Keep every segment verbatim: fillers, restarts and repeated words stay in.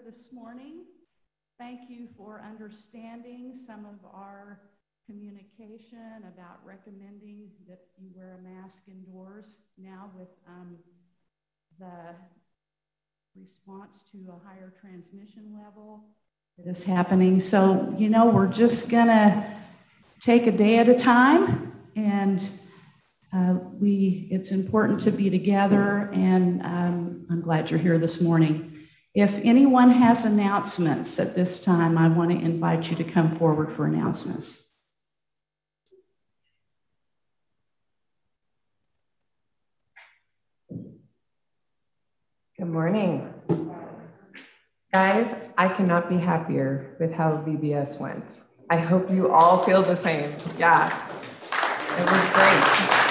this morning. Thank you for understanding some of our communication about recommending that you wear a mask indoors now with um, the response to a higher transmission level that is happening. So, you know, we're just gonna take a day at a time, and uh, we it's important to be together, and um, I'm glad you're here this morning. If anyone has announcements at this time, I want to invite you to come forward for announcements. Good morning. Guys, I cannot be happier with how V B S went. I hope you all feel the same. Yeah, it was great.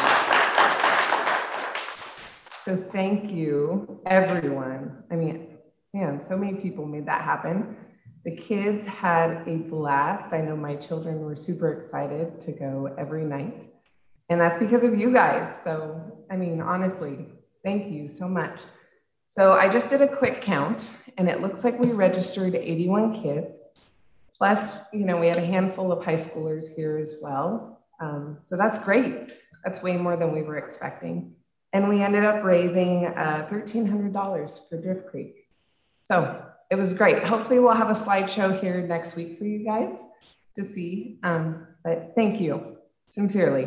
So thank you, everyone. I mean, man, so many people made that happen. The kids had a blast. I know my children were super excited to go every night. And that's because of you guys. So, I mean, honestly, thank you so much. So I just did a quick count, and it looks like we registered eighty-one kids. Plus, you know, we had a handful of high schoolers here as well. Um, so that's great. That's way more than we were expecting. And we ended up raising uh, thirteen hundred dollars for Drift Creek. So it was great. Hopefully we'll have a slideshow here next week for you guys to see. Um, but thank you, sincerely.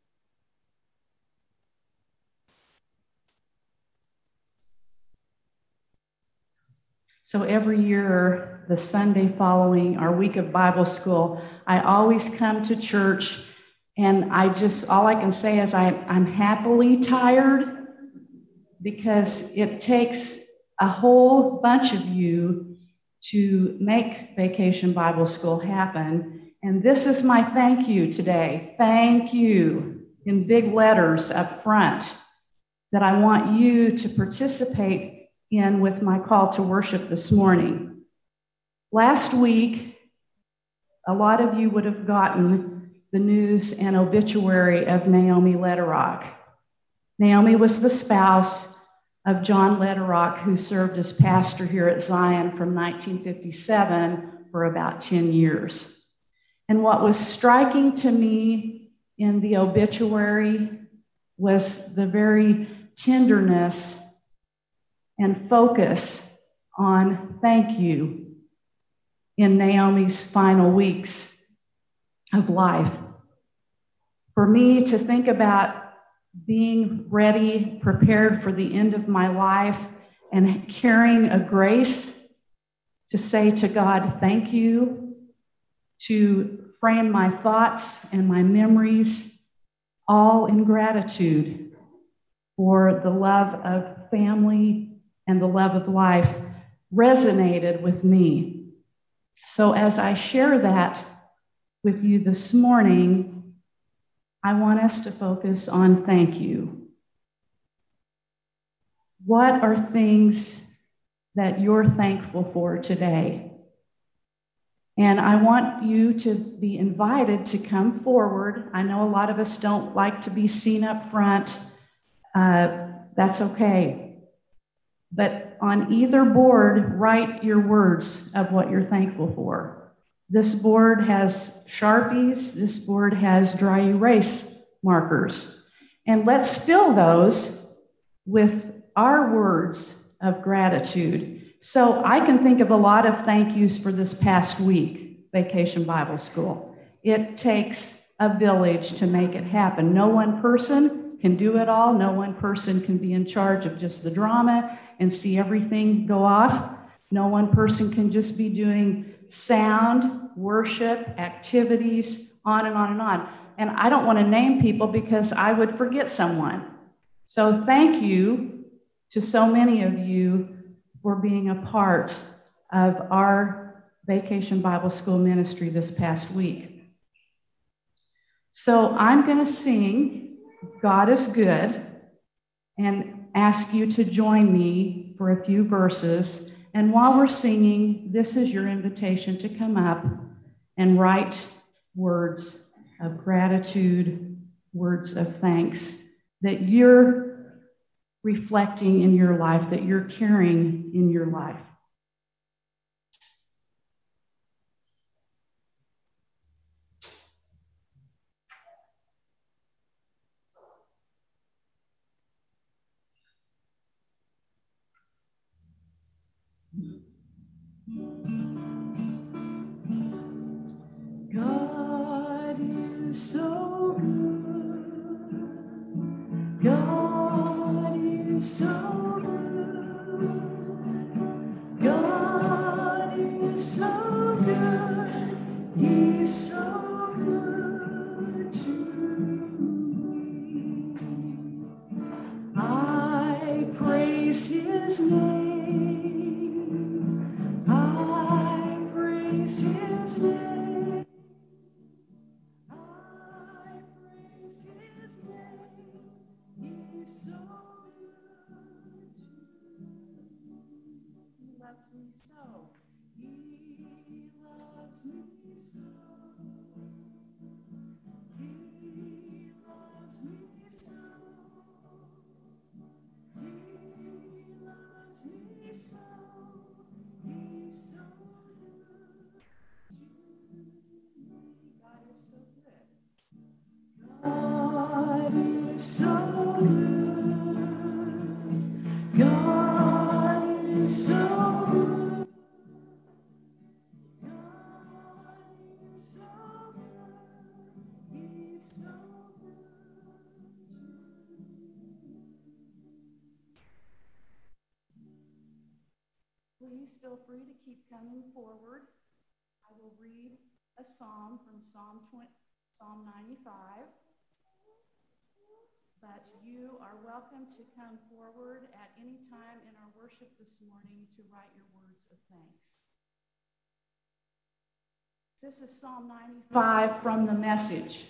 So every year, the Sunday following our week of Bible school, I always come to church, and I just, all I can say is I, I'm happily tired, because it takes a whole bunch of you to make Vacation Bible School happen. And this is my thank you today. Thank you, in big letters up front, that I want you to participate in with my call to worship this morning. Last week, a lot of you would have gotten the news and obituary of Naomi Letterock. Naomi was the spouse of John Letterock, who served as pastor here at Zion from nineteen fifty-seven for about ten years. And what was striking to me in the obituary was the very tenderness and focus on thank you in Naomi's final weeks of life. For me to think about being ready, prepared for the end of my life, and carrying a grace to say to God, thank you, to frame my thoughts and my memories, all in gratitude for the love of family and the love of life, resonated with me. So as I share that with you this morning, I want us to focus on thank you. What are things that you're thankful for today? And I want you to be invited to come forward. I know a lot of us don't like to be seen up front. Uh, that's okay. But on either board, write your words of what you're thankful for. This board has Sharpies. This board has dry erase markers. And let's fill those with our words of gratitude. So I can think of a lot of thank yous for this past week, Vacation Bible School. It takes a village to make it happen. No one person can do it all. No one person can be in charge of just the drama and see everything go off. No one person can just be doing sound, worship, activities, on and on and on. And I don't want to name people because I would forget someone. So thank you to so many of you for being a part of our Vacation Bible School ministry this past week. So I'm going to sing God is Good and ask you to join me for a few verses. And while we're singing, this is your invitation to come up and write words of gratitude, words of thanks that you're reflecting in your life, that you're carrying in your life. God is so good. God is so good. God is so good. He's so good to me. I praise his name. I praise his name. I praise his name. He's so good to me. He loves me so. He loves me so. He loves me so. He loves me so. He's so good to me. God is so good. God is so good. God is so good. God is so good. He's so good to me. Please feel free to keep coming forward. I will read a psalm from Psalm twenty, Psalm ninety-five. But you are welcome to come forward at any time in our worship this morning to write your words of thanks. This is Psalm ninety-five from the Message.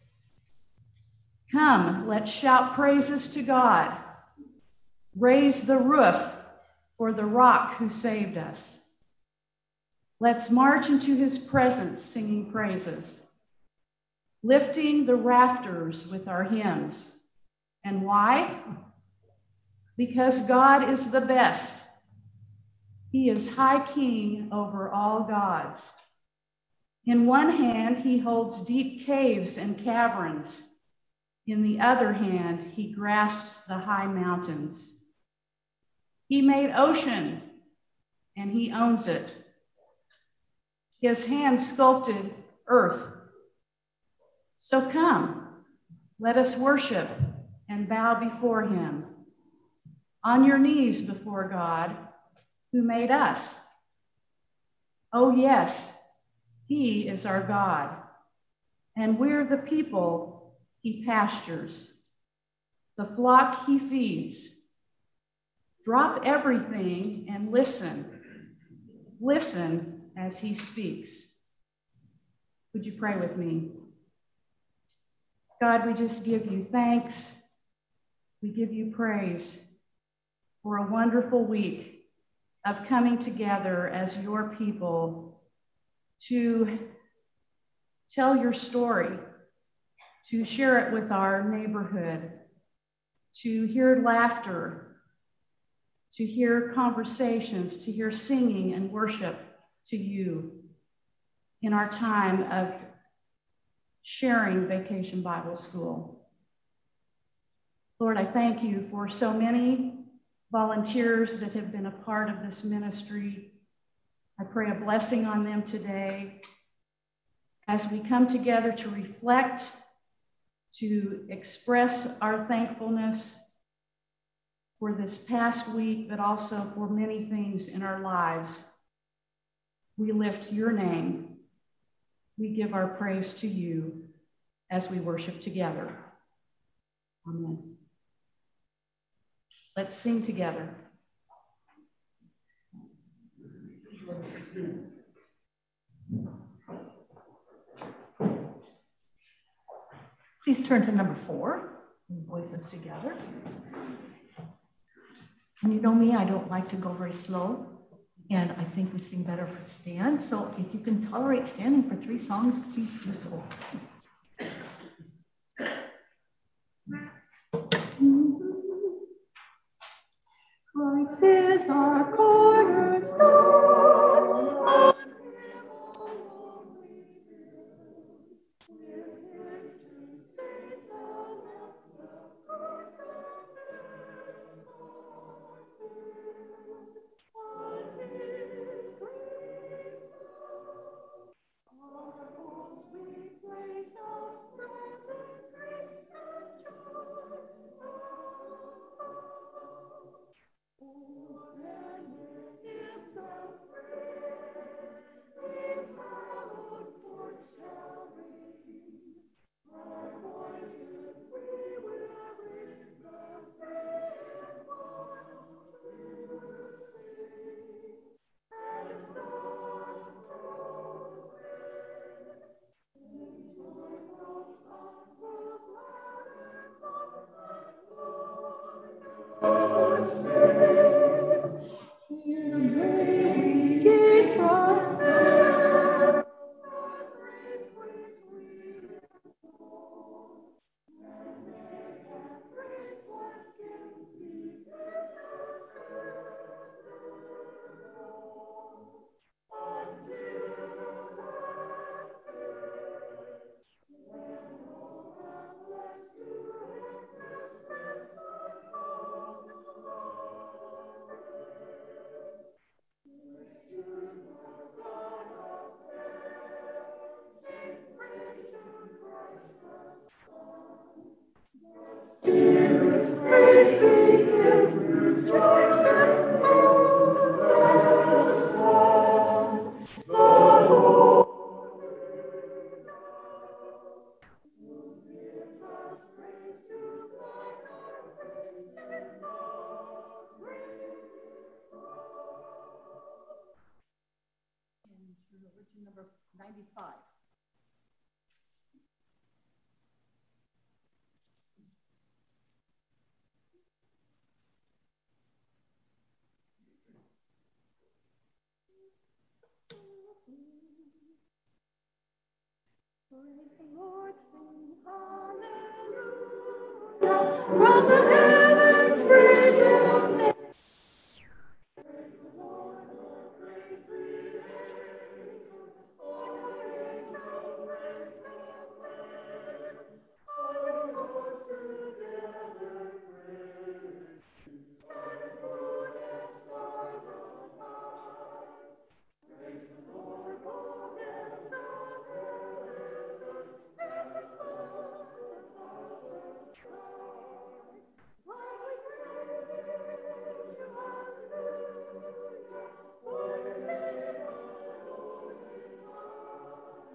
Come, let's shout praises to God. Raise the roof for the rock who saved us. Let's march into his presence singing praises, lifting the rafters with our hymns. And why? Because God is the best. He is high king over all gods. In one hand, he holds deep caves and caverns. In the other hand, he grasps the high mountains. He made ocean, and he owns it. His hand sculpted earth. So come, let us worship and bow before him, on your knees before God, who made us. Oh yes, he is our God, and we're the people he pastures, the flock he feeds. Drop everything and listen. Listen as he speaks. Would you pray with me? God, we just give you thanks. We give you praise for a wonderful week of coming together as your people to tell your story, to share it with our neighborhood, to hear laughter, to hear conversations, to hear singing and worship to you in our time of sharing Vacation Bible School. Lord, I thank you for so many volunteers that have been a part of this ministry. I pray a blessing on them today as we come together to reflect, to express our thankfulness for this past week, but also for many things in our lives. We lift your name. We give our praise to you as we worship together. Amen. Let's sing together. Please turn to number four, Voices Together. And you know me, I don't like to go very slow, and I think we sing better for stand. So if you can tolerate standing for three songs, please do so. Christ is our cornerstone. Number ninety-five. Praise the Lord, sing hallelujah. From the heavens, praise His name. Praise the Lord, all great creator. All angels, praise God. All the hosts together praise. Sun and moon and stars above. Praise the Lord, all hands of heaven, and the clouds above the sky. Like the praise you, hallelujah, for the name of the Lord is high.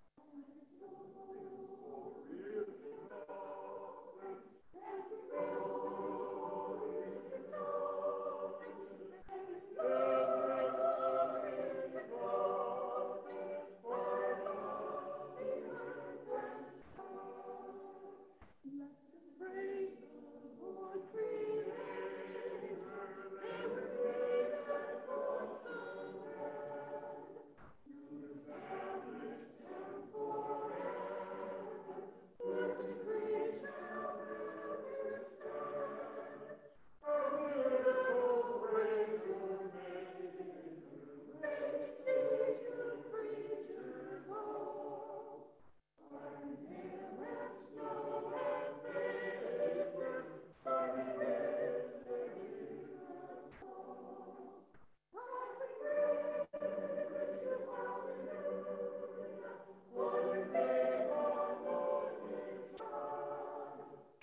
Glory is exalted, and the Lord is exalted, and the Lord is exalted, far above the earth and sky. Let them praise the Lord, Creator, everything that was command, to establish them forever. Whose decree shall never stand. From the earth praise your name, rain, seas, you creatures all. Fire, hail, and snow, and vapors, stormy winds, they hear and fall. Like the praise you, hallelujah, for the name of the Lord is high.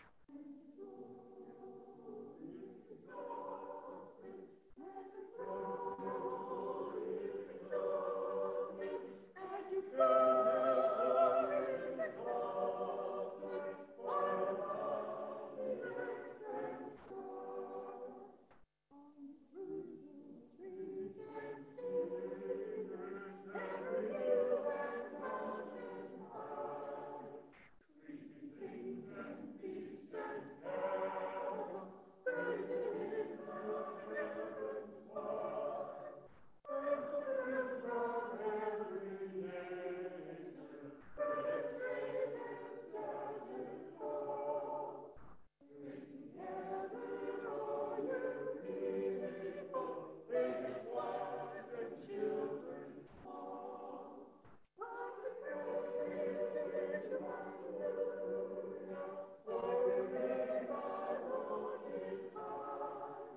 Glory is exalted, and the glory is exalted, and the glory is exalted, far above the earth and sky. On the fruitful trees and cedars, every hill and mountain high, creeping things and beasts and cattle, praise Him in the heavens wide. Praise Him from every nation, praise strangers, giants all. Praise together all you people, aged ones and children small. Like the praise you, hallelujah, for the name of the Lord is high.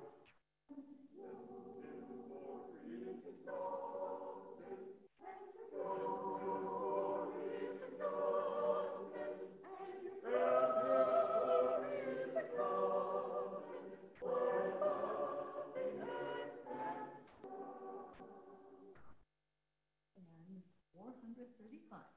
Glory is exalted, and the glory is exalted, and the glory is exalted, far above the earth and sky. And four hundred thirty-five.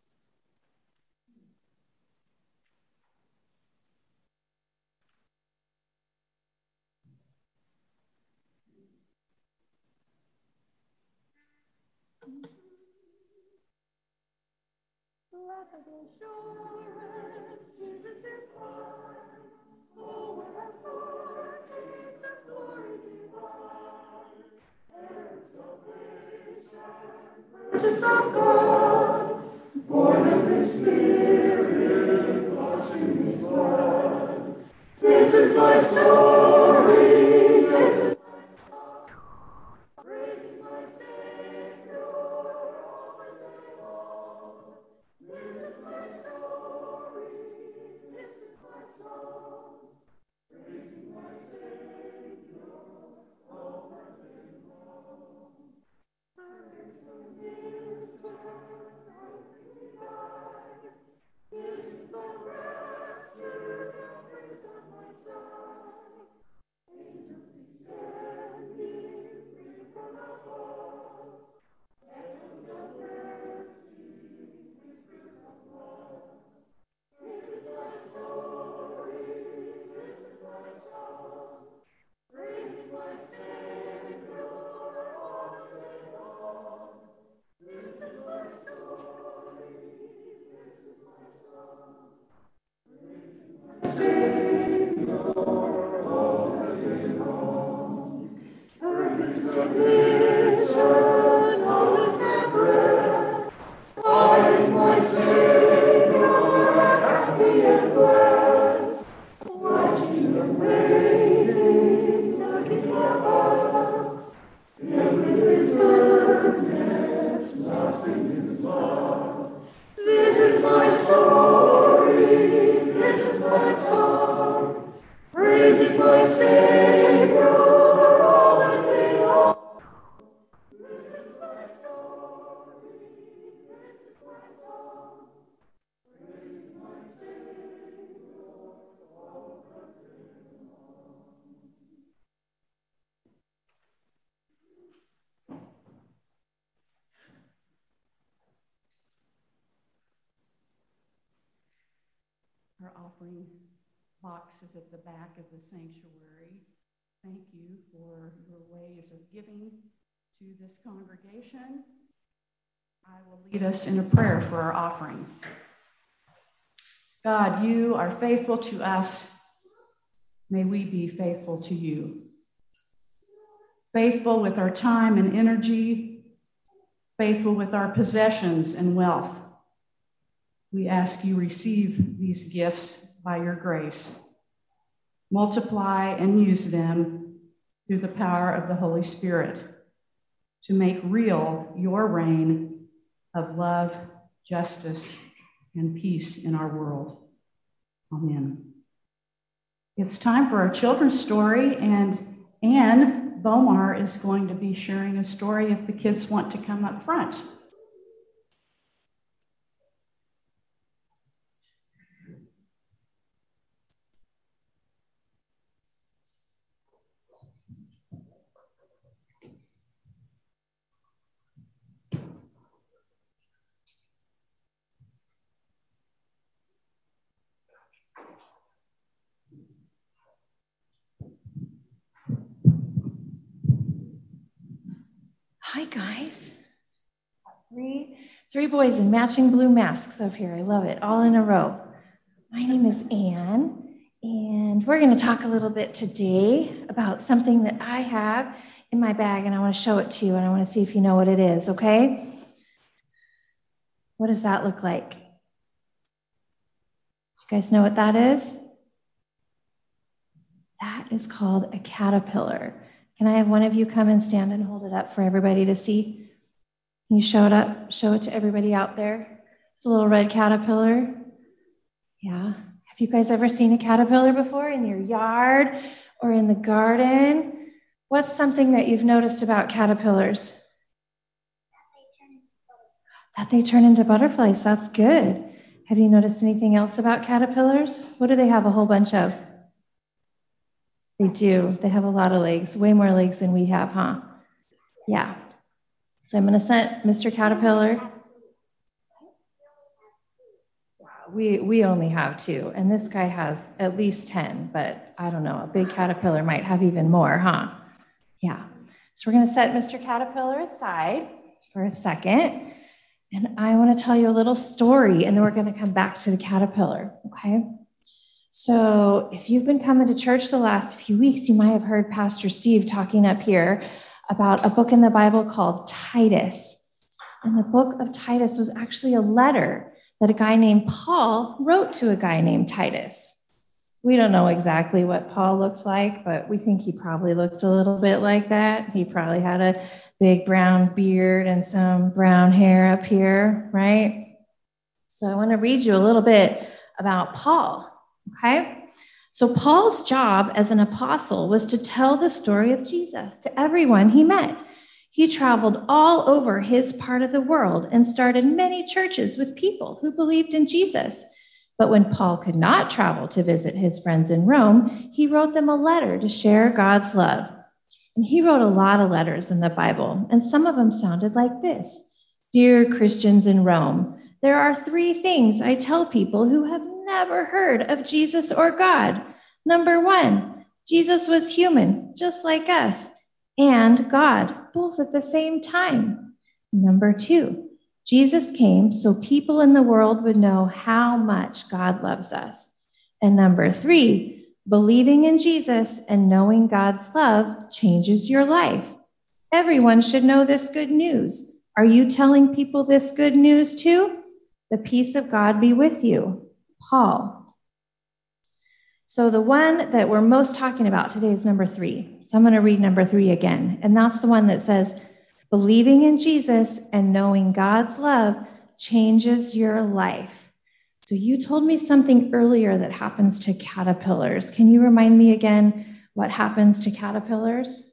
Blessed assurance, Jesus is mine. Oh, wherefore is the glory divine. Heir of salvation, purchase of God, born of His Spirit, washed in His blood. This is my story, this is my song, praising my Savior all the day long. This is my story, this is my song, praising my Savior all the day long. Praise the winter, nightly night, visions of rapture now praise on my side. Our offering box is at the back of the sanctuary. Thank you for your ways of giving to this congregation. I will lead us in a prayer for our offering. God, you are faithful to us. May we be faithful to you. Faithful with our time and energy, faithful with our possessions and wealth. We ask you receive these gifts by your grace. Multiply and use them through the power of the Holy Spirit to make real your reign of love, justice, and peace in our world. Amen. It's time for our children's story, and Anne Bomar is going to be sharing a story if the kids want to come up front. Hi, guys. Three, three boys in matching blue masks up here. I love it, all in a row. My name is Anne, and we're going to talk a little bit today about something that I have in my bag, and I want to show it to you, and I want to see if you know what it is, okay? What does that look like? You guys know what that is? That is called a caterpillar. Can I have one of you come and stand and hold it up for everybody to see? Can you show it up? Show it to everybody out there. It's a little red caterpillar. Yeah. Have you guys ever seen a caterpillar before in your yard or in the garden? What's something that you've noticed about caterpillars? That they turn into butterflies. That's good. Have you noticed anything else about caterpillars? What do they have a whole bunch of? They do. They have a lot of legs, way more legs than we have, huh? Yeah. So I'm going to set Mister Caterpillar. We, we only have two, and this guy has at least ten, but I don't know, a big caterpillar might have even more, huh? Yeah. So we're going to set Mister Caterpillar aside for a second, and I want to tell you a little story, and then we're going to come back to the caterpillar, okay? So if you've been coming to church the last few weeks, you might have heard Pastor Steve talking up here about a book in the Bible called Titus. And the book of Titus was actually a letter that a guy named Paul wrote to a guy named Titus. We don't know exactly what Paul looked like, but we think he probably looked a little bit like that. He probably had a big brown beard and some brown hair up here, right? So I want to read you a little bit about Paul. Okay, so Paul's job as an apostle was to tell the story of Jesus to everyone he met. He traveled all over his part of the world and started many churches with people who believed in Jesus. But when Paul could not travel to visit his friends in Rome, he wrote them a letter to share God's love. And he wrote a lot of letters in the Bible, and some of them sounded like this. Dear Christians in Rome, there are three things I tell people who have never heard of Jesus or God. Number one, Jesus was human, just like us, and God, both at the same time. Number two, Jesus came so people in the world would know how much God loves us. And number three, believing in Jesus and knowing God's love changes your life. Everyone should know this good news. Are you telling people this good news too? The peace of God be with you. Paul. So the one that we're most talking about today is number three. So I'm going to read number three again. And that's the one that says, believing in Jesus and knowing God's love changes your life. So you told me something earlier that happens to caterpillars. Can you remind me again what happens to caterpillars?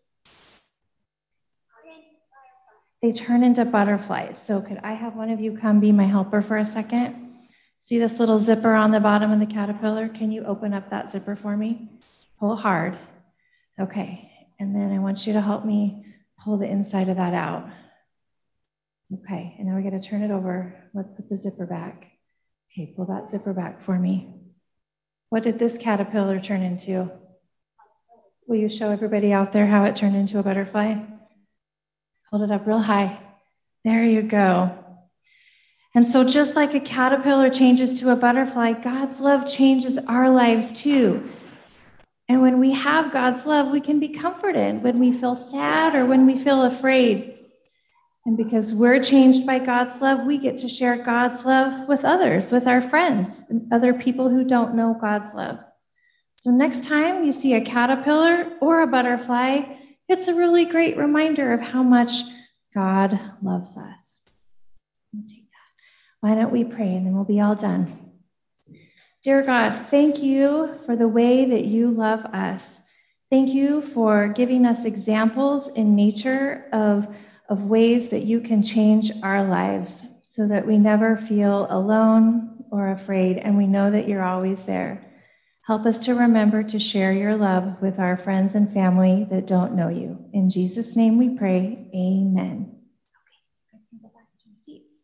They turn into butterflies. So could I have one of you come be my helper for a second? See this little zipper on the bottom of the caterpillar? Can you open up that zipper for me? Pull hard. Okay. And then I want you to help me pull the inside of that out. Okay. And now we're going to turn it over. Let's put the zipper back. Okay. Pull that zipper back for me. What did this caterpillar turn into? Will you show everybody out there how it turned into a butterfly? Hold it up real high. There you go. And so just like a caterpillar changes to a butterfly, God's love changes our lives too. And when we have God's love, we can be comforted when we feel sad or when we feel afraid. And because we're changed by God's love, we get to share God's love with others, with our friends, and other people who don't know God's love. So next time you see a caterpillar or a butterfly, it's a really great reminder of how much God loves us. Let me take that. Why don't we pray and then we'll be all done. Dear God, thank you for the way that you love us. Thank you for giving us examples in nature of, of ways that you can change our lives so that we never feel alone or afraid, and we know that you're always there. Help us to remember to share your love with our friends and family that don't know you. In Jesus' name we pray, amen. Okay, go back to your seats.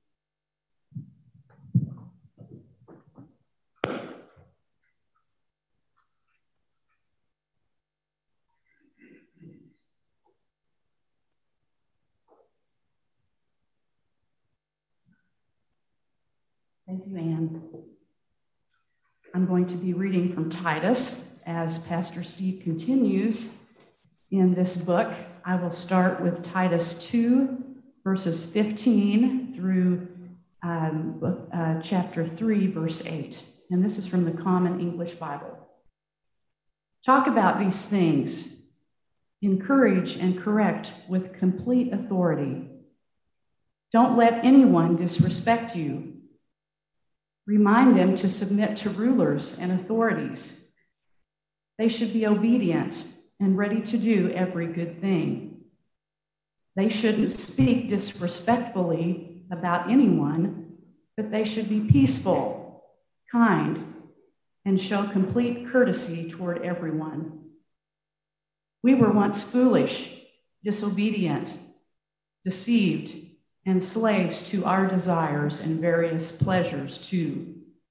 Thank you, Anne. I'm going to be reading from Titus as Pastor Steve continues in this book. I will start with Titus two, verses fifteen through um, book, uh, chapter three, verse eight. And this is from the Common English Bible. Talk about these things. Encourage and correct with complete authority. Don't let anyone disrespect you. Remind them to submit to rulers and authorities. They should be obedient and ready to do every good thing. They shouldn't speak disrespectfully about anyone, but they should be peaceful, kind, and show complete courtesy toward everyone. We were once foolish, disobedient, deceived, and slaves to our desires and various pleasures too.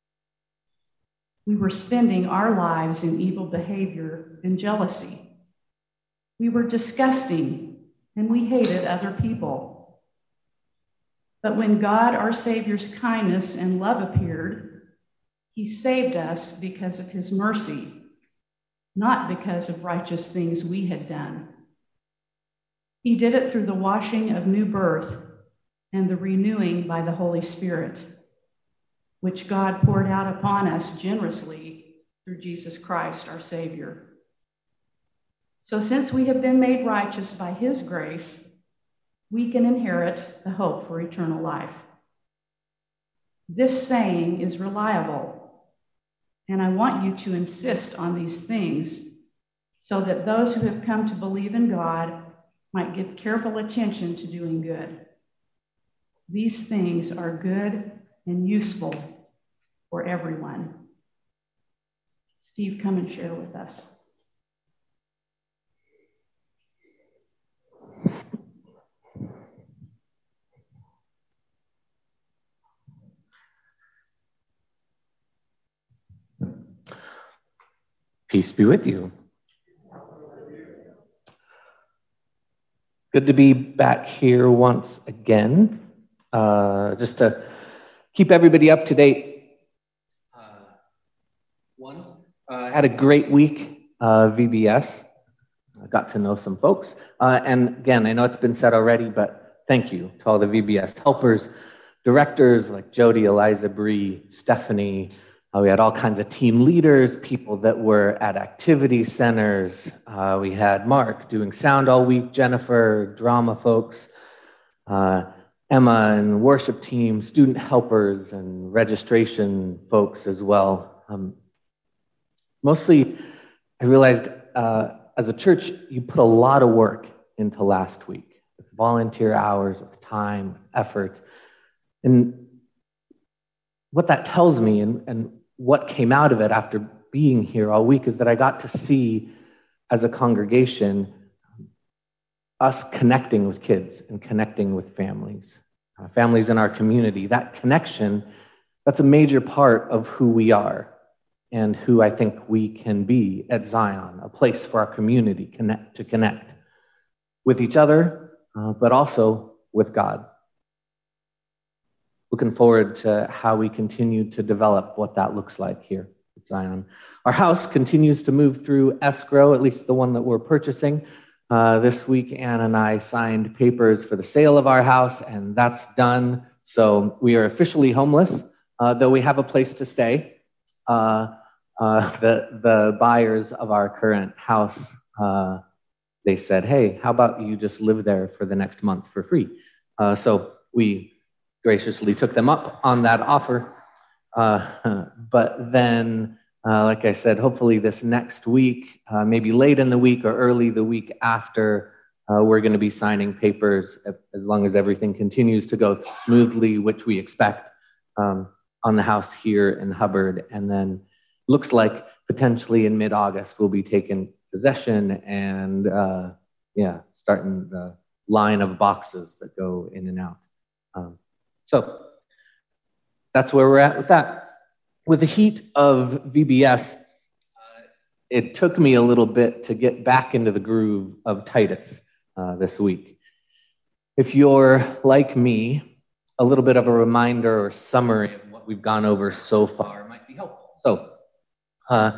We were spending our lives in evil behavior and jealousy. We were disgusting and we hated other people. But when God, our Savior's kindness and love appeared, he saved us because of his mercy, not because of righteous things we had done. He did it through the washing of new birth and the renewing by the Holy Spirit, which God poured out upon us generously through Jesus Christ, our Savior. So since we have been made righteous by his grace, we can inherit the hope for eternal life. This saying is reliable, and I want you to insist on these things so that those who have come to believe in God might give careful attention to doing good. These things are good and useful for everyone. Steve, come and share with us. Peace be with you. Good to be back here once again. Uh, just to keep everybody up to date. Uh, one, I uh, had a great week, uh, V B S. I got to know some folks. Uh, and again, I know it's been said already, but thank you to all the V B S helpers, directors like Jody, Eliza, Bree, Stephanie. Uh, we had all kinds of team leaders, people that were at activity centers. Uh, we had Mark doing sound all week, Jennifer, drama folks, uh, Emma and the worship team, student helpers, and registration folks as well. Um, mostly, I realized uh, as a church, you put a lot of work into last week, with volunteer hours, with time, effort. And what that tells me, and, and what came out of it after being here all week, is that I got to see, as a congregation, us connecting with kids and connecting with families, uh, families in our community. That connection, that's a major part of who we are and who I think we can be at Zion, a place for our community connect, to connect with each other, uh, but also with God. Looking forward to how we continue to develop what that looks like here at Zion. Our house continues to move through escrow, at least the one that we're purchasing. Uh, this week, Ann and I signed papers for the sale of our house, and that's done. So we are officially homeless, uh, though we have a place to stay. Uh, uh, the, the buyers of our current house, uh, they said, hey, how about you just live there for the next month for free? Uh, so we graciously took them up on that offer. Uh, but then, uh, like I said, hopefully this next week, uh, maybe late in the week or early the week after, uh, we're going to be signing papers, as long as everything continues to go smoothly, which we expect, um, on the house here in Hubbard. And then looks like potentially in mid-August we'll be taking possession and, uh, yeah, starting the line of boxes that go in and out. Um, So that's where we're at with that. With the heat of V B S, uh, it took me a little bit to get back into the groove of Titus uh, this week. If you're like me, a little bit of a reminder or summary of what we've gone over so far might be helpful. So, uh,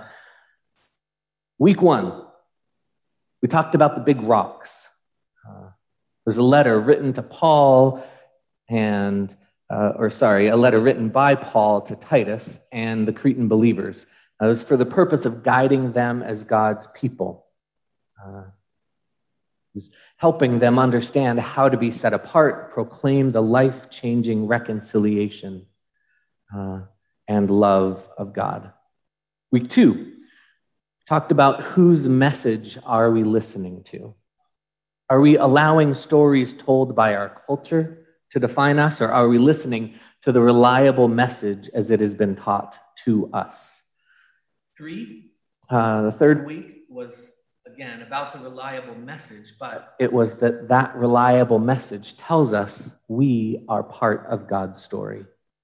week one, we talked about the big rocks. Uh, there's a letter written to Paul and, uh, or sorry, a letter written by Paul to Titus and the Cretan believers. Uh, it was for the purpose of guiding them as God's people. Uh, it was helping them understand how to be set apart, proclaim the life-changing reconciliation uh, and love of God. Week two, talked about whose message are we listening to? Are we allowing stories told by our culture to define us, or are we listening to the reliable message as it has been taught to us? Three, uh, the third week was, again, about the reliable message, but it was that that reliable message tells us we are part of God's story.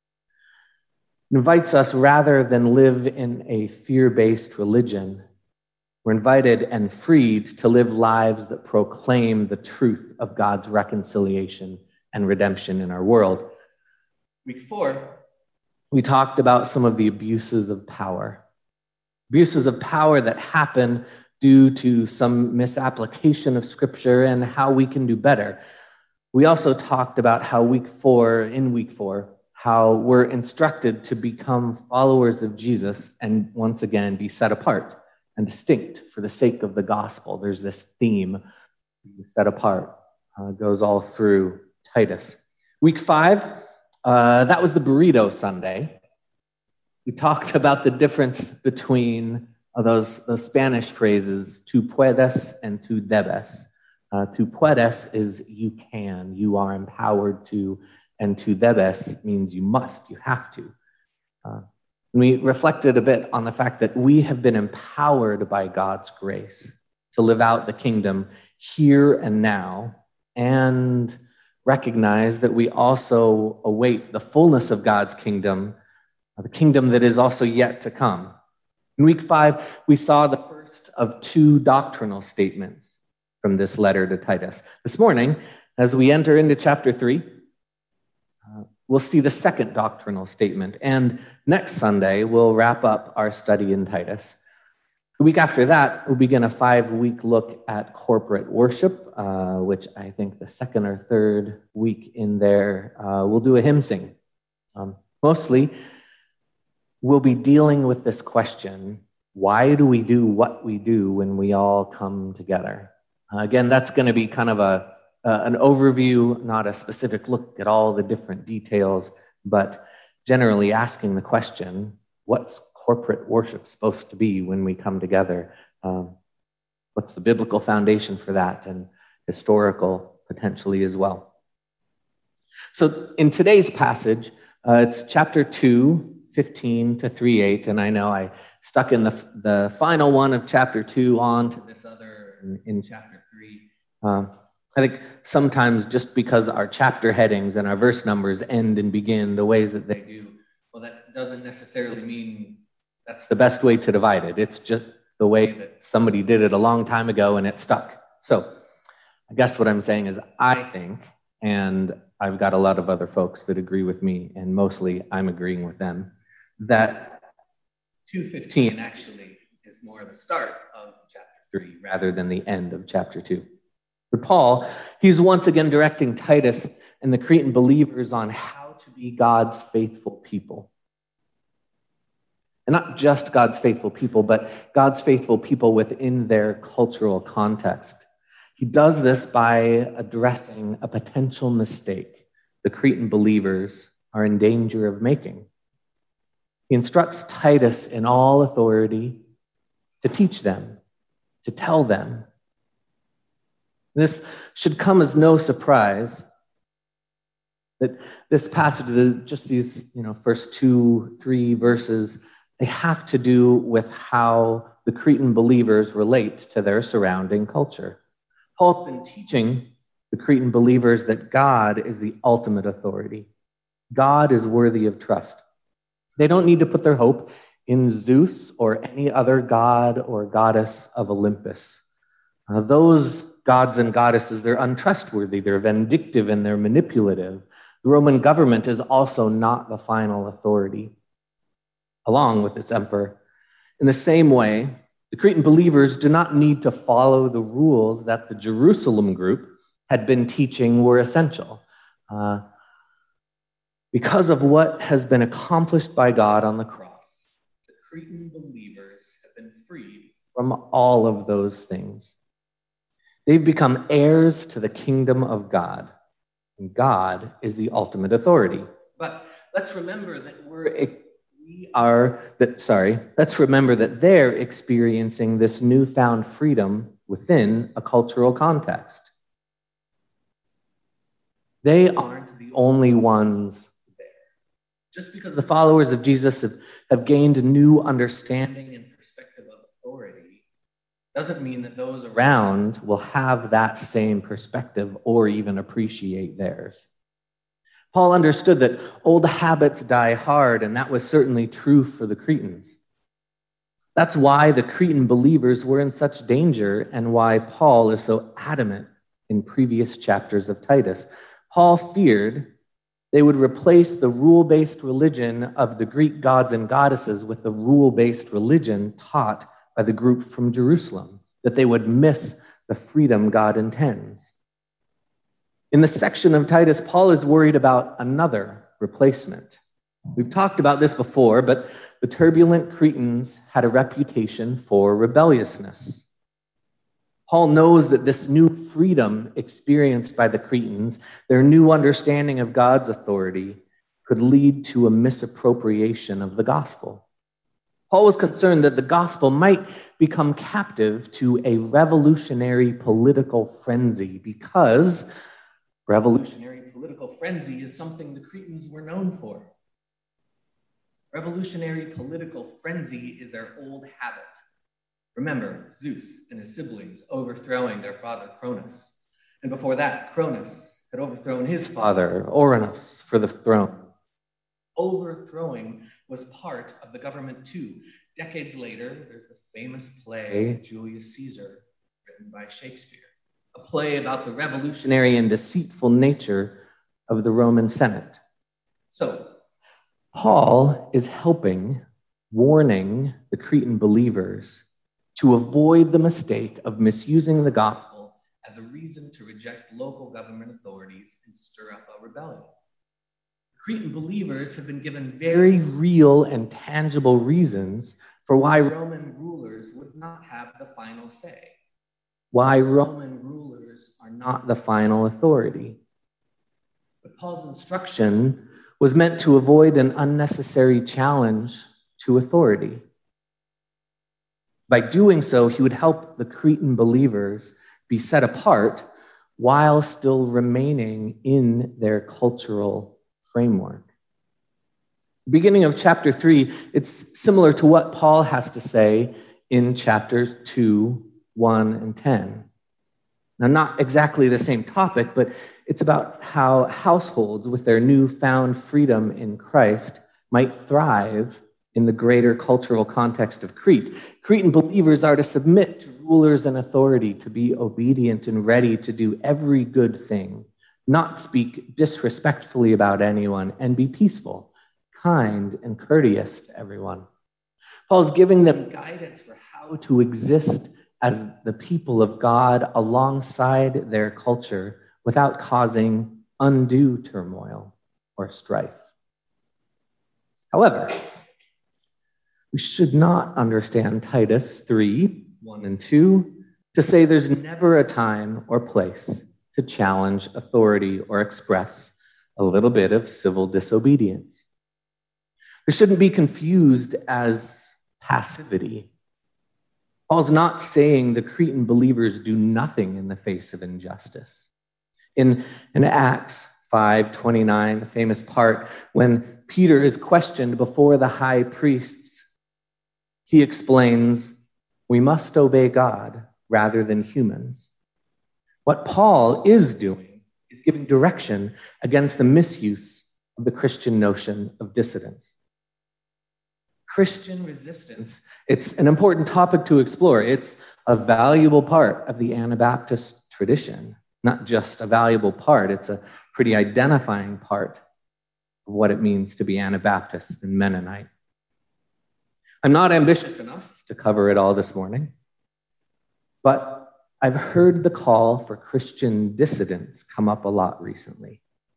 It invites us, rather than live in a fear-based religion, we're invited and freed to live lives that proclaim the truth of God's reconciliation and redemption in our world. Week four, we talked about some of the abuses of power. Abuses of power that happen due to some misapplication of Scripture and how we can do better. We also talked about how week four, in week four, how we're instructed to become followers of Jesus and once again be set apart and distinct for the sake of the gospel. There's this theme, set apart, uh, goes all through Titus. Week five, uh, that was the burrito Sunday. We talked about the difference between uh, those, those Spanish phrases, tu puedes and tu debes. Uh, tu puedes is you can, you are empowered to, and tu debes means you must, you have to. Uh, and we reflected a bit on the fact that we have been empowered by God's grace to live out the kingdom here and now, and recognize that we also await the fullness of God's kingdom, the kingdom that is also yet to come. In week five, we saw the first of two doctrinal statements from this letter to Titus. This morning, as we enter into chapter three, uh, we'll see the second doctrinal statement. And next Sunday, we'll wrap up our study in Titus. The week after that, we'll begin a five-week look at corporate worship, uh, which I think the second or third week in there, uh, we'll do a hymn sing. Um, mostly, we'll be dealing with this question, why do we do what we do when we all come together? Uh, again, that's going to be kind of a uh, an overview, not a specific look at all the different details, but generally asking the question, what's corporate worship supposed to be when we come together? Um, what's the biblical foundation for that, and historical potentially as well? So in today's passage, uh, it's chapter two, fifteen to three eight, and I know I stuck in the, the final one of chapter two on to this other in, in chapter three. Um, I think sometimes just because our chapter headings and our verse numbers end and begin the ways that they do, well, that doesn't necessarily mean that's the best way to divide it. It's just the way that somebody did it a long time ago and it stuck. So I guess what I'm saying is I think, and I've got a lot of other folks that agree with me, and mostly I'm agreeing with them, that two fifteen actually is more the start of chapter three rather than the end of chapter two. But Paul, he's once again directing Titus and the Cretan believers on how to be God's faithful people. And not just God's faithful people, but God's faithful people within their cultural context. He does this by addressing a potential mistake the Cretan believers are in danger of making. He instructs Titus in all authority to teach them, to tell them. This should come as no surprise that this passage, just these you know, first two, three verses, they have to do with how the Cretan believers relate to their surrounding culture. Paul's been teaching the Cretan believers that God is the ultimate authority. God is worthy of trust. They don't need to put their hope in Zeus or any other god or goddess of Olympus. Uh, those gods and goddesses, they're untrustworthy, they're vindictive, and they're manipulative. The Roman government is also not the final authority, along with its emperor. In the same way, the Cretan believers do not need to follow the rules that the Jerusalem group had been teaching were essential. Uh, because of what has been accomplished by God on the cross, the Cretan believers have been freed from all of those things. They've become heirs to the kingdom of God, and God is the ultimate authority. But let's remember that we're we are that sorry, let's remember that they're experiencing this newfound freedom within a cultural context. They aren't the only ones there. Just because the followers of Jesus have, have gained a new understanding and perspective of authority doesn't mean that those around will have that same perspective or even appreciate theirs. Paul understood that old habits die hard, and that was certainly true for the Cretans. That's why the Cretan believers were in such danger and why Paul is so adamant in previous chapters of Titus. Paul feared they would replace the rule-based religion of the Greek gods and goddesses with the rule-based religion taught by the group from Jerusalem, that they would miss the freedom God intends. In this section of Titus, Paul is worried about another replacement. We've talked about this before, but the turbulent Cretans had a reputation for rebelliousness. Paul knows that this new freedom experienced by the Cretans, their new understanding of God's authority, could lead to a misappropriation of the gospel. Paul was concerned that the gospel might become captive to a revolutionary political frenzy, because revolutionary political frenzy is something the Cretans were known for. Revolutionary political frenzy is their old habit. Remember Zeus and his siblings overthrowing their father Cronus. And before that, Cronus had overthrown his father, Ouranos, for the throne. Overthrowing was part of the government too. Decades later, there's the famous play, Julius Caesar, written by Shakespeare, a play about the revolutionary and deceitful nature of the Roman Senate. So, Paul is helping, warning the Cretan believers to avoid the mistake of misusing the gospel as a reason to reject local government authorities and stir up a rebellion. Cretan believers have been given very real and tangible reasons for why Roman rulers would not have the final say, why Roman rulers are not the final authority. But Paul's instruction was meant to avoid an unnecessary challenge to authority. By doing so, he would help the Cretan believers be set apart while still remaining in their cultural framework. Beginning of chapter three, it's similar to what Paul has to say in chapters two, one, and ten. Now, not exactly the same topic, but it's about how households with their newfound freedom in Christ might thrive in the greater cultural context of Crete. Cretan believers are to submit to rulers and authority, to be obedient and ready to do every good thing, not speak disrespectfully about anyone, and be peaceful, kind, and courteous to everyone. Paul's giving them guidance for how to exist as the people of God alongside their culture without causing undue turmoil or strife. However, we should not understand Titus three, one and two to say there's never a time or place to challenge authority or express a little bit of civil disobedience. It shouldn't be confused as passivity. Paul's not saying the Cretan believers do nothing in the face of injustice. In, in Acts five twenty-nine, the famous part when Peter is questioned before the high priests, he explains, we must obey God rather than humans. What Paul is doing is giving direction against the misuse of the Christian notion of dissidence. Christian resistance, it's an important topic to explore. It's a valuable part of the Anabaptist tradition. Not just a valuable part, it's a pretty identifying part of what it means to be Anabaptist and Mennonite. I'm not ambitious enough to cover it all this morning, but I've heard the call for Christian dissidence come up a lot recently.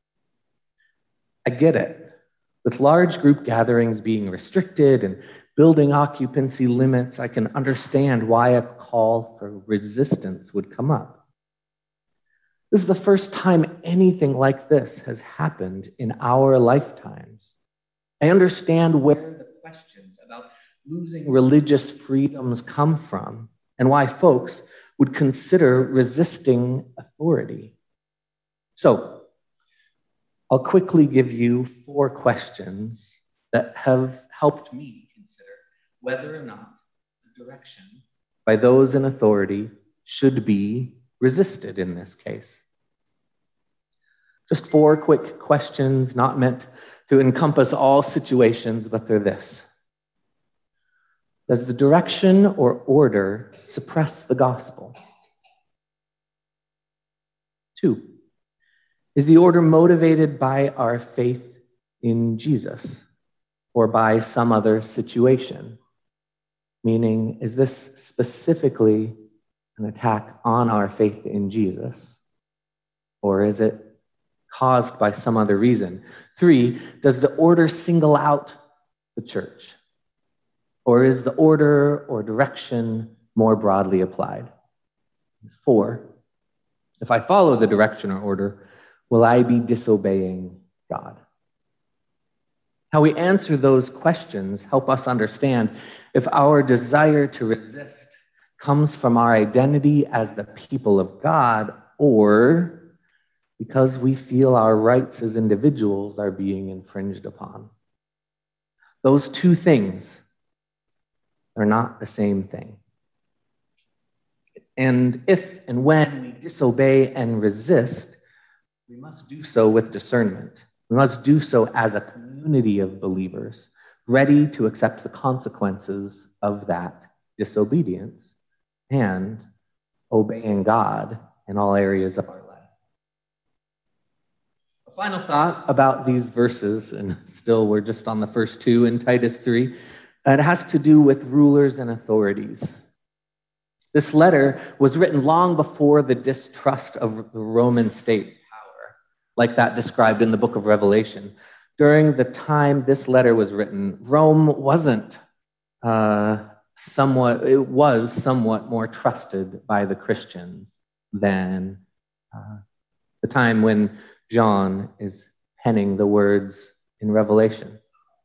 I get it. With large group gatherings being restricted and building occupancy limits, I can understand why a call for resistance would come up. This is the first time anything like this has happened in our lifetimes. I understand where the questions about losing religious freedoms come from and why folks would consider resisting authority. So, I'll quickly give you four questions that have helped me consider whether or not the direction by those in authority should be resisted in this case. Just four quick questions, not meant to encompass all situations, but they're this. Does the direction or order suppress the gospel? Two, is the order motivated by our faith in Jesus or by some other situation? Meaning, is this specifically an attack on our faith in Jesus? Or is it caused by some other reason? Three, does the order single out the church? Or is the order or direction more broadly applied? Four, if I follow the direction or order, will I be disobeying God? How we answer those questions help us understand if our desire to resist comes from our identity as the people of God or because we feel our rights as individuals are being infringed upon. Those two things are not the same thing. And if and when we disobey and resist, we must do so with discernment. We must do so as a community of believers, ready to accept the consequences of that disobedience and obeying God in all areas of our life. A final thought about these verses, and still we're just on the first two in Titus three, it has to do with rulers and authorities. This letter was written long before the distrust of the Roman state power, like that described in the book of Revelation. During the time this letter was written, Rome wasn't uh, somewhat, it was somewhat more trusted by the Christians than uh, the time when John is penning the words in Revelation.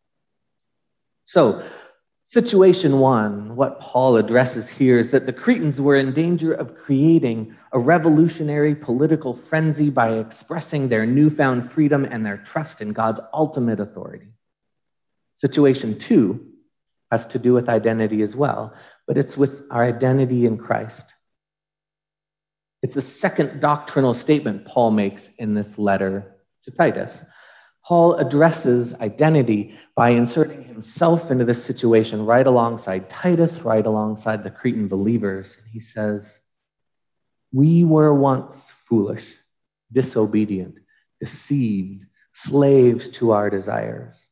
So, situation one, what Paul addresses here is that the Cretans were in danger of creating a revolutionary political frenzy by expressing their newfound freedom and their trust in God's ultimate authority. Situation two has to do with identity as well, but it's with our identity in Christ. It's the second doctrinal statement Paul makes in this letter to Titus. Paul addresses identity by inserting himself into this situation right alongside Titus, right alongside the Cretan believers. And he says, we were once foolish, disobedient, deceived, slaves to our desires.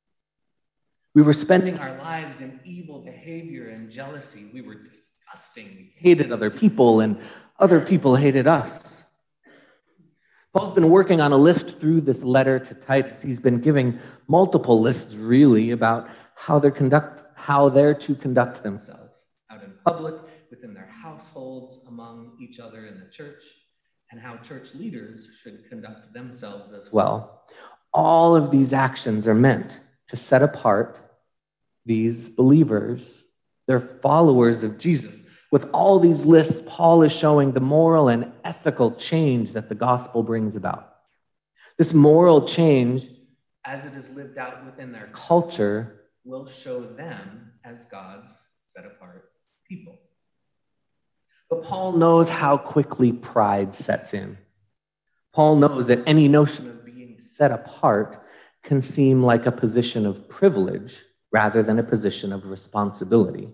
We were spending our lives in evil behavior and jealousy. We were disgusting. We hated other people, and other people hated us. Paul's been working on a list through this letter to Titus. He's been giving multiple lists, really, about how they're conduct, how they're to conduct themselves out in public, within their households, among each other in the church, and how church leaders should conduct themselves as well. All of these actions are meant to set apart these believers. They're followers of Jesus. With all these lists, Paul is showing the moral and ethical change that the gospel brings about. This moral change, as it is lived out within their culture, will show them as God's set-apart people. But Paul knows how quickly pride sets in. Paul knows that any notion of being set apart can seem like a position of privilege rather than a position of responsibility.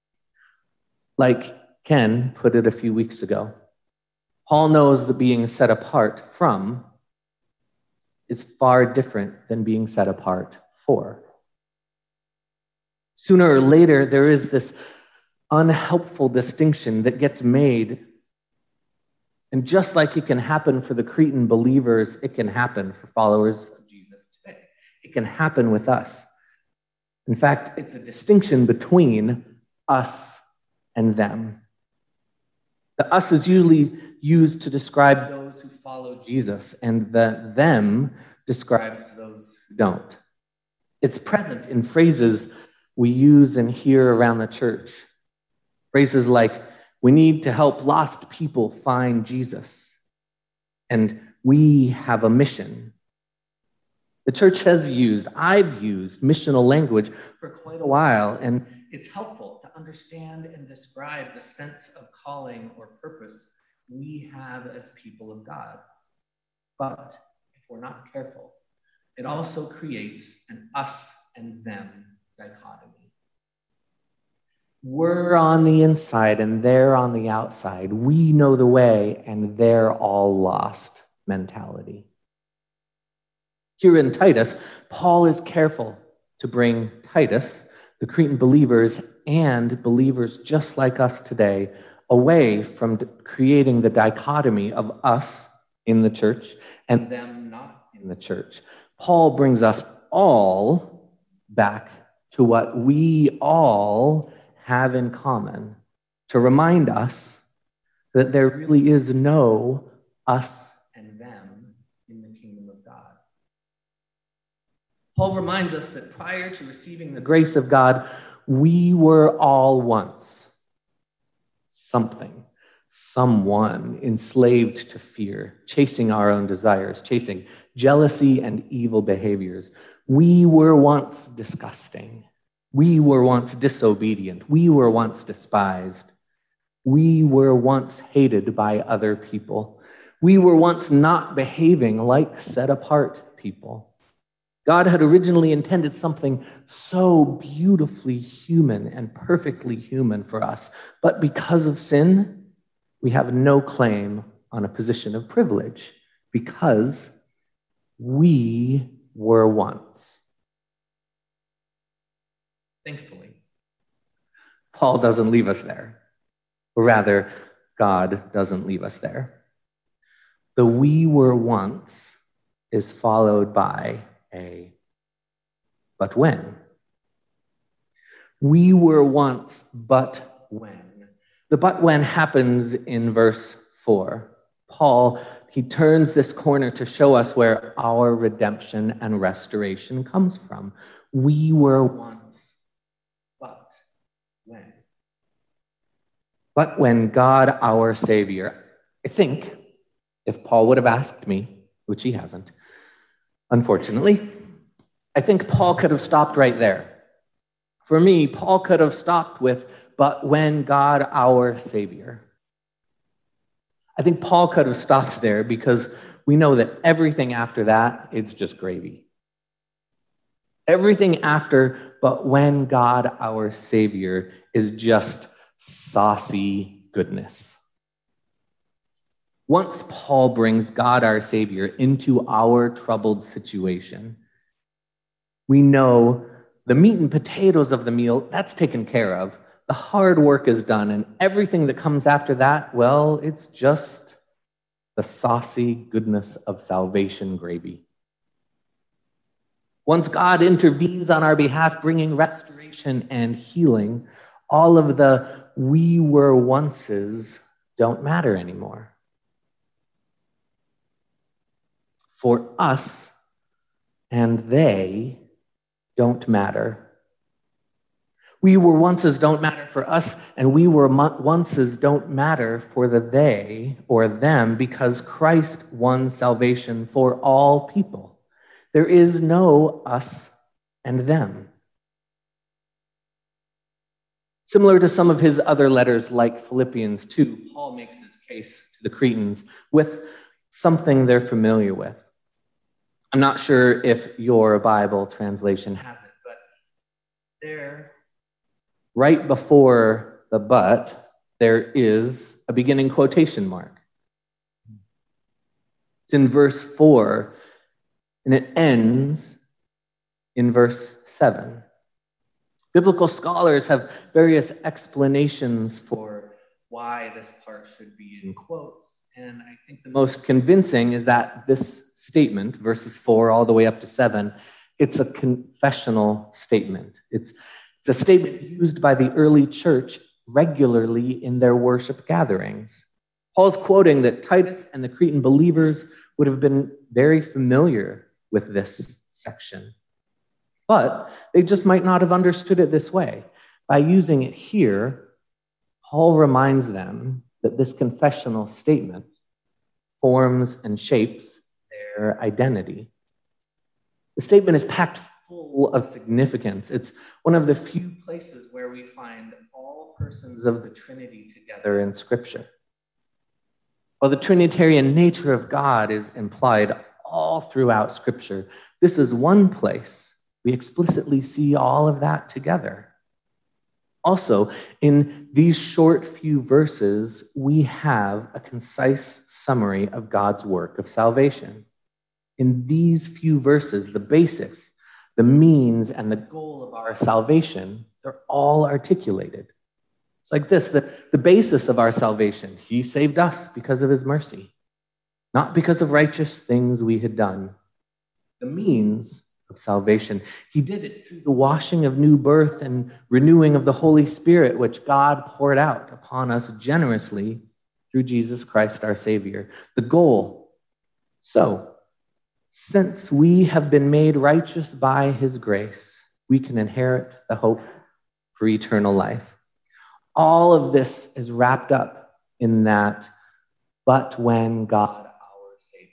Like Ken put it a few weeks ago, Paul knows that being set apart from is far different than being set apart for. Sooner or later, there is this unhelpful distinction that gets made. And just like it can happen for the Cretan believers, it can happen for followers of Jesus today. It can happen with us. In fact, it's a distinction between us and them. The us is usually used to describe those who follow Jesus, and the them describes those who don't. It's present in phrases we use and hear around the church. Phrases like, we need to help lost people find Jesus, and we have a mission. The church has used, I've used missional language for quite a while, and it's helpful to understand and describe the sense of calling or purpose we have as people of God. But if we're not careful, it also creates an us and them dichotomy. We're on the inside and they're on the outside. We know the way and they're all lost mentality. Here in Titus, Paul is careful to bring Titus, the Cretan believers, and believers just like us today, away from creating the dichotomy of us in the church and them not in the church. Paul brings us all back to what we all have in common, to remind us that there really is no us and them in the kingdom of God. Paul reminds us that prior to receiving the grace of God, we were all once something, someone enslaved to fear, chasing our own desires, chasing jealousy and evil behaviors. We were once disgusting. We were once disobedient. We were once despised. We were once hated by other people. We were once not behaving like set-apart people. God had originally intended something so beautifully human and perfectly human for us, but because of sin, we have no claim on a position of privilege because we were once. Thankfully, Paul doesn't leave us there. Or rather, God doesn't leave us there. The we were once is followed by a but when. We were once, but when. The but when happens in verse four. Paul, he turns this corner to show us where our redemption and restoration comes from. We were once, but when. But when God, our Savior, I think, if Paul would have asked me, which he hasn't, unfortunately, I think Paul could have stopped right there. For me, Paul could have stopped with, but when God, our Savior. I think Paul could have stopped there because we know that everything after that, it's just gravy. Everything after, but when God, our Savior, is just saucy goodness. Once Paul brings God, our Savior, into our troubled situation, we know the meat and potatoes of the meal, that's taken care of. The hard work is done, and everything that comes after that, well, it's just the saucy goodness of salvation gravy. Once God intervenes on our behalf, bringing restoration and healing, all of the we were onces don't matter anymore. For us and they don't matter. We were onces don't matter for us, and we were onces don't matter for the they or them, because Christ won salvation for all people. There is no us and them. Similar to some of his other letters, like Philippians two, Paul makes his case to the Cretans with something they're familiar with. I'm not sure if your Bible translation has it, but there, right before the but, there is a beginning quotation mark. It's in verse four, and it ends in verse seven. Biblical scholars have various explanations for why this part should be in quotes, and I think the most convincing is that this statement, verses four all the way up to seven, it's a confessional statement. It's, it's a statement used by the early church regularly in their worship gatherings. Paul's quoting that Titus and the Cretan believers would have been very familiar with this section, but they just might not have understood it this way. By using it here, Paul reminds them that this confessional statement forms and shapes their identity. The statement is packed full of significance. It's one of the few places where we find all persons of the Trinity together in Scripture. While the Trinitarian nature of God is implied all throughout Scripture, this is one place we explicitly see all of that together. Also, in these short few verses, we have a concise summary of God's work of salvation. In these few verses, the basics, the means, and the goal of our salvation, they're all articulated. It's like this, the, the basis of our salvation. He saved us because of his mercy, not because of righteous things we had done. The means of salvation, he did it through the washing of new birth and renewing of the Holy Spirit, which God poured out upon us generously through Jesus Christ our Savior. The goal, so, since we have been made righteous by his grace, we can inherit the hope for eternal life. All of this is wrapped up in that, but when God our Savior.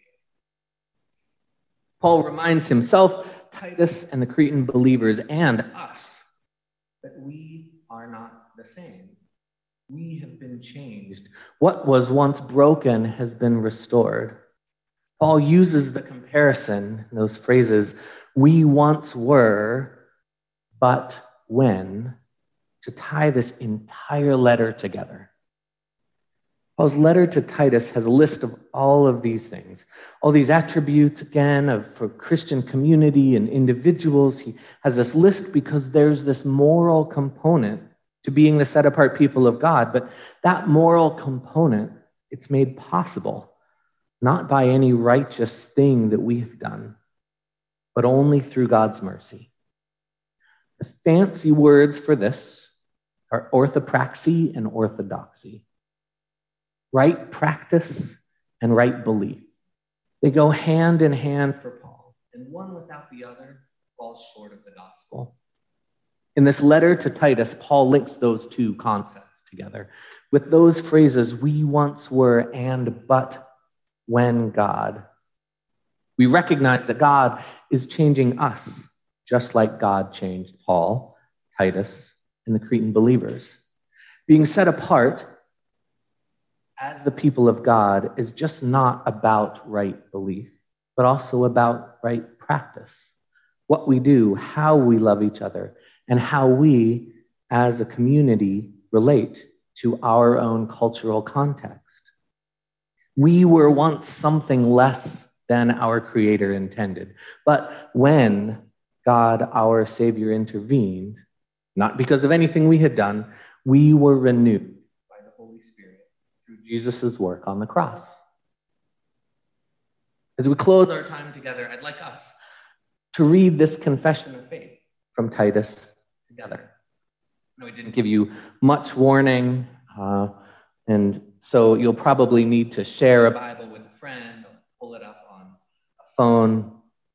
Paul reminds himself, Titus, and the Cretan believers, and us, that we are not the same. We have been changed. What was once broken has been restored. Paul uses the comparison, those phrases, we once were, but when, to tie this entire letter together. Paul's letter to Titus has a list of all of these things, all these attributes, again, of for Christian community and individuals. He has this list because there's this moral component to being the set apart people of God. But that moral component, it's made possible not by any righteous thing that we have done, but only through God's mercy. The fancy words for this are orthopraxy and orthodoxy. Right practice and right belief. They go hand in hand for Paul, and one without the other falls short of the gospel. In this letter to Titus, Paul links those two concepts together with those phrases, we once were and but when God. We recognize that God is changing us, just like God changed Paul, Titus, and the Cretan believers. Being set apart as the people of God is just not about right belief, but also about right practice. What we do, how we love each other, and how we, as a community, relate to our own cultural context. We were once something less than our Creator intended, but when God, our Savior, intervened, not because of anything we had done, we were renewed by the Holy Spirit through Jesus' work on the cross. As we close our time together, I'd like us to read this confession of faith from Titus together. I know we didn't give you much warning, uh, and so you'll probably need to share a Bible with a friend or pull it up on a phone.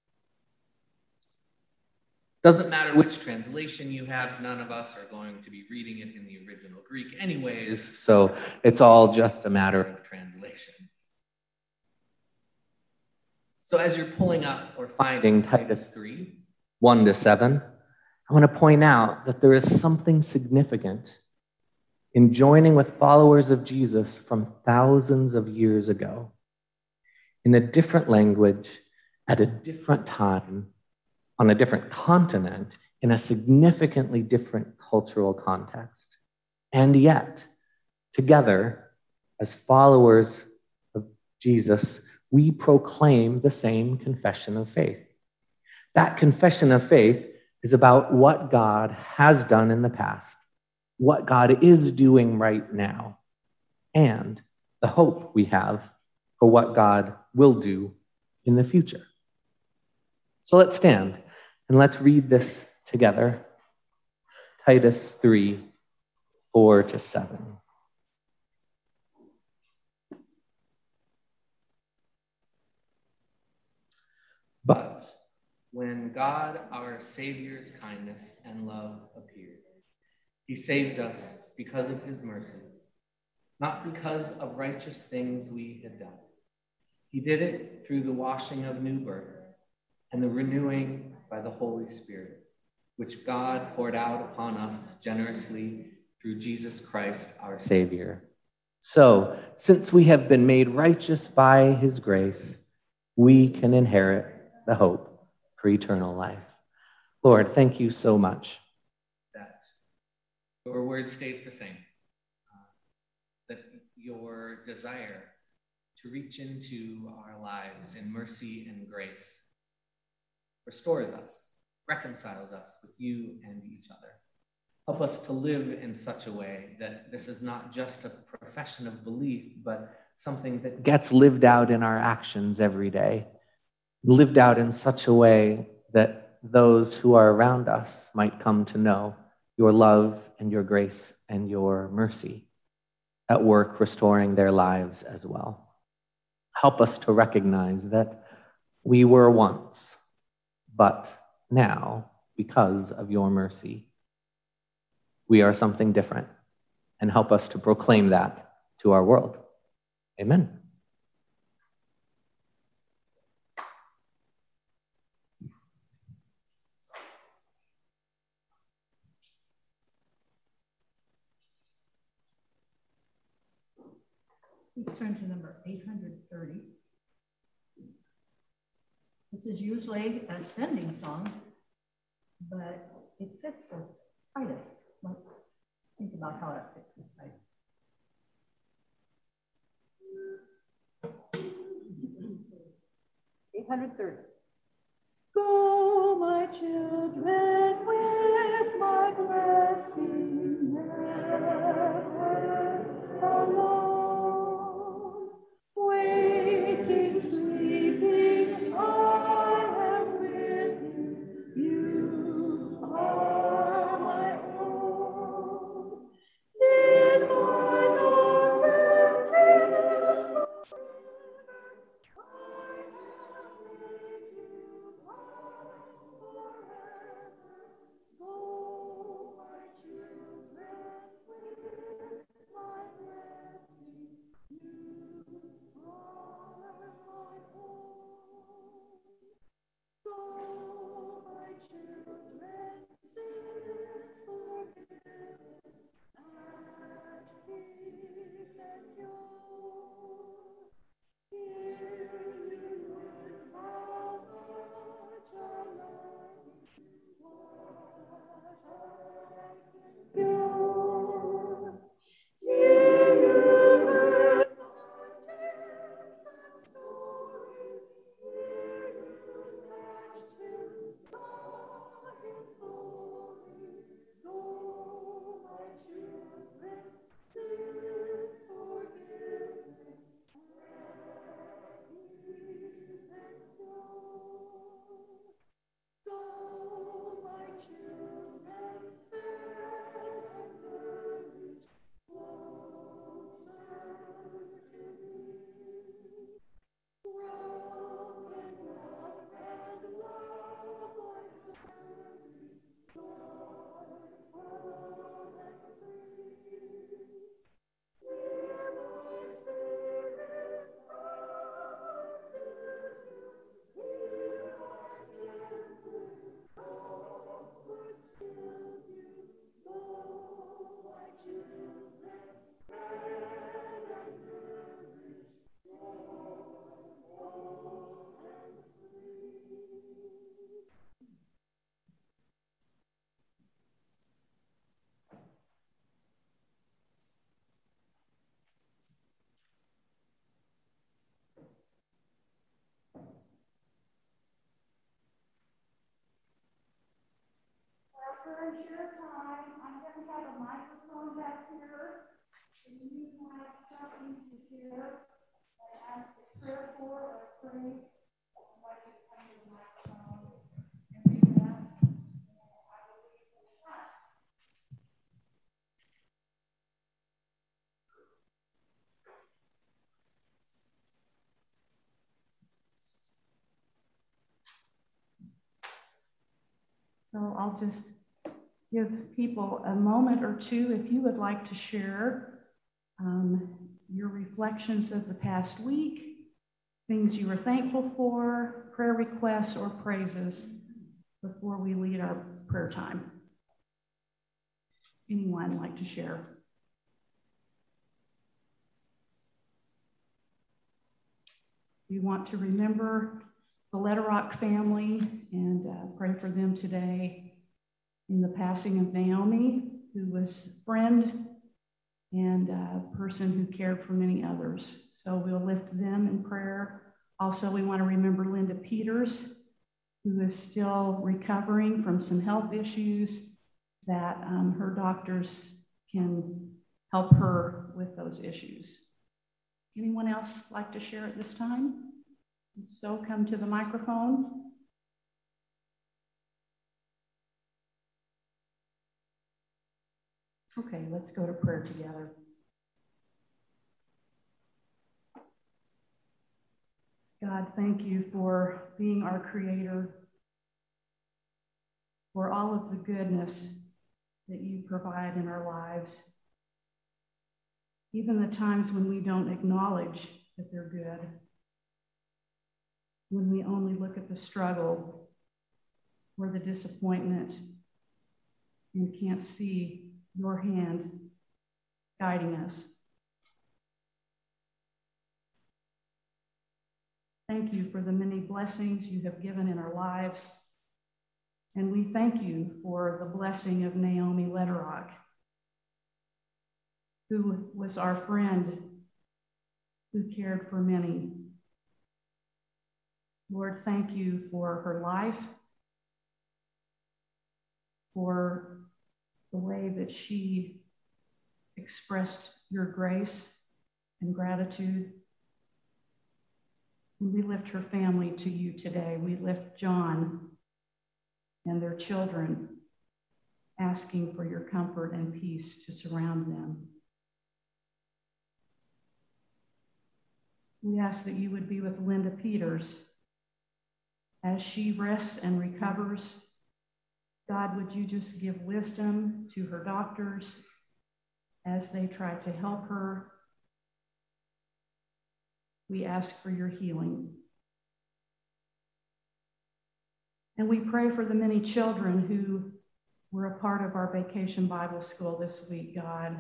Doesn't matter which translation you have, none of us are going to be reading it in the original Greek anyways, so it's all just a matter of translations. So as you're pulling up or finding Titus three, one to seven, I want to point out that there is something significant in joining with followers of Jesus from thousands of years ago, in a different language, at a different time, on a different continent, in a significantly different cultural context. And yet, together, as followers of Jesus, we proclaim the same confession of faith. That confession of faith is about what God has done in the past, what God is doing right now, and the hope we have for what God will do in the future. So let's stand and let's read this together. Titus three, four to seven. But when God, our Savior's kindness and love appeared, he saved us because of his mercy, not because of righteous things we had done. He did it through the washing of new birth and the renewing by the Holy Spirit, which God poured out upon us generously through Jesus Christ, our Savior. So, since we have been made righteous by his grace, we can inherit the hope for eternal life. Lord, thank you so much that your word stays the same, uh, that your desire to reach into our lives in mercy and grace restores us, reconciles us with you and each other. Help us to live in such a way that this is not just a profession of belief, but something that gets lived out in our actions every day, lived out in such a way that those who are around us might come to know your love and your grace and your mercy at work restoring their lives as well. Help us to recognize that we were once, but now, because of your mercy, we are something different, and help us to proclaim that to our world. Amen. Please turn to number eight hundred thirty. This is usually a sending song, but it fits with Titus. Well, think about how it fits with Titus. eight hundred thirty. Go, my children, with my blessing. During share time, I'm going to have a microphone back here. If you have something to share, or ask a prayer for, or pray, I invite you to come to the microphone and do that. I will leave this time. So I'll just give people a moment or two if you would like to share um, your reflections of the past week, things you were thankful for, prayer requests or praises before we lead our prayer time. Anyone like to share? We want to remember the Letterock family and uh, pray for them today in the passing of Naomi, who was a friend and a person who cared for many others. So we'll lift them in prayer. Also, we want to remember Linda Peters, who is still recovering from some health issues that um, her doctors can help her with those issues. Anyone else like to share at this time? If so, come to the microphone. Okay, let's go to prayer together. God, thank you for being our creator, for all of the goodness that you provide in our lives, even the times when we don't acknowledge that they're good, when we only look at the struggle or the disappointment and can't see your hand guiding us. Thank you for the many blessings you have given in our lives. And we thank you for the blessing of Naomi Letterock, who was our friend, who cared for many. Lord, thank you for her life, for the way that she expressed your grace and gratitude. And we lift her family to you today. We lift John and their children, asking for your comfort and peace to surround them. We ask that you would be with Linda Peters as she rests and recovers. God, would you just give wisdom to her doctors as they try to help her? We ask for your healing. And we pray for the many children who were a part of our Vacation Bible School this week, God.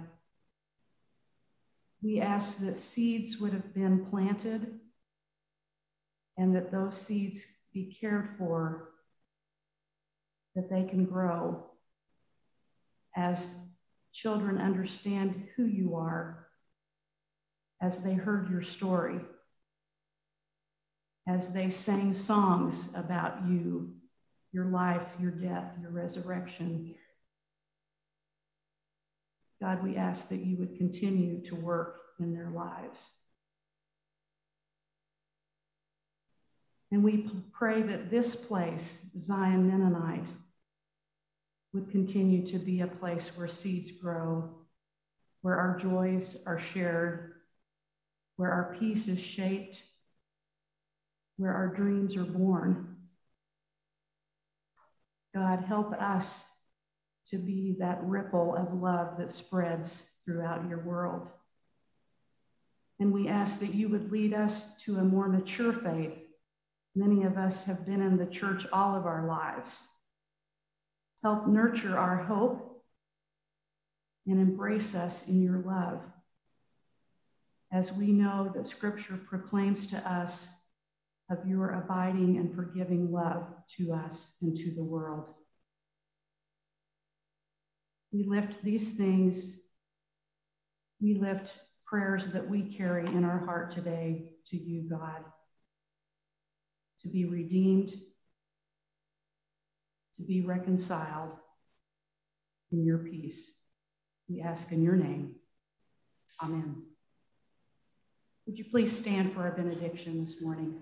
We ask that seeds would have been planted and that those seeds be cared for, that they can grow as children understand who you are, as they heard your story, as they sang songs about you, your life, your death, your resurrection. God, we ask that you would continue to work in their lives. And we pray that this place, Zion Mennonite, would continue to be a place where seeds grow, where our joys are shared, where our peace is shaped, where our dreams are born. God, help us to be that ripple of love that spreads throughout your world. And we ask that you would lead us to a more mature faith. Many of us have been in the church all of our lives. Help nurture our hope and embrace us in your love, as we know that Scripture proclaims to us of your abiding and forgiving love to us and to the world. We lift these things, we lift prayers that we carry in our heart today to you, God, to be redeemed, to be reconciled in your peace. We ask in your name. Amen. Would you please stand for our benediction this morning?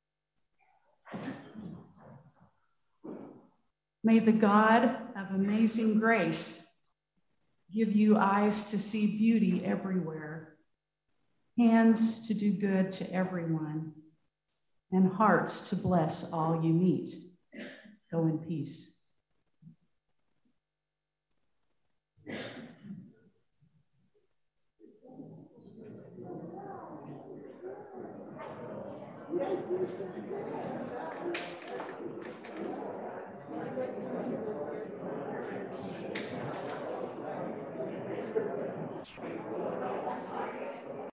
May the God of amazing grace give you eyes to see beauty everywhere, hands to do good to everyone, and hearts to bless all you meet. Go in peace.